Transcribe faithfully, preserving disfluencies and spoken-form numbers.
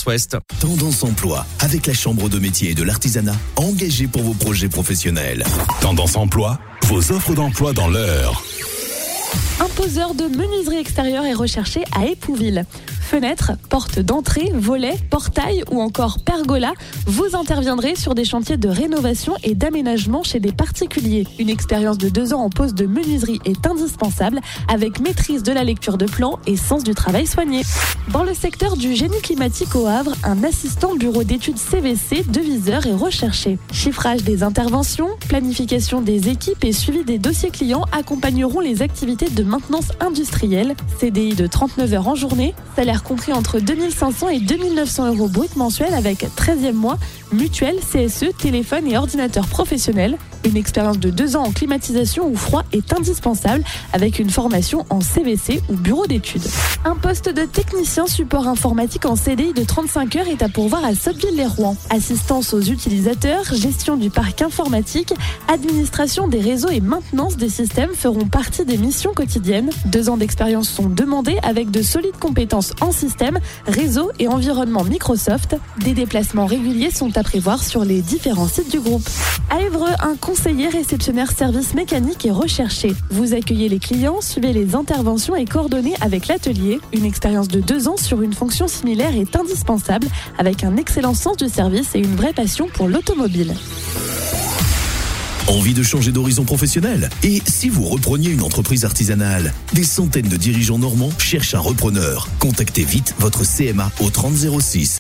Ouest. Tendance Emploi, avec la Chambre de métier et de l'artisanat, engagée pour vos projets professionnels. Tendance Emploi, vos offres d'emploi dans l'heure. Un poseur de menuiserie extérieure est recherché à Épouville. Fenêtres, portes d'entrée, volets, portails ou encore pergola, vous interviendrez sur des chantiers de rénovation et d'aménagement chez des particuliers. Une expérience de deux ans en pose de menuiserie est indispensable, avec maîtrise de la lecture de plans et sens du travail soigné. Dans le secteur du génie climatique au Havre, un assistant bureau d'études C V C deviseur est recherché. Chiffrage des interventions, planification des équipes et suivi des dossiers clients accompagneront les activités de maintenance industrielle. C D I de trente-neuf heures en journée, salaire compris entre deux mille cinq cents et deux mille neuf cents euros brut mensuels avec treizième mois, mutuelle, C S E, téléphone et ordinateur professionnel. Une expérience de deux ans en climatisation ou froid est indispensable avec une formation en C V C ou bureau d'études. Un poste de technicien support informatique en C D I de trente-cinq heures est à pourvoir à Sotteville-les-Rouen. Assistance aux utilisateurs, gestion du parc informatique, administration des réseaux et maintenance des systèmes feront partie des missions quotidiennes. Deux ans d'expérience sont demandés avec de solides compétences en système, réseau et environnement Microsoft. Des déplacements réguliers sont à prévoir sur les différents sites du groupe. À Évreux, un conseiller réceptionnaire service mécanique est recherché. Vous accueillez les clients, suivez les interventions et coordonnez avec l'atelier. Une expérience de deux ans sur une fonction similaire est indispensable avec un excellent sens du service et une vraie passion pour l'automobile. Envie de changer d'horizon professionnel? Et si vous repreniez une entreprise artisanale? Des centaines de dirigeants normands cherchent un repreneur. Contactez vite votre C M A au trente zéro six.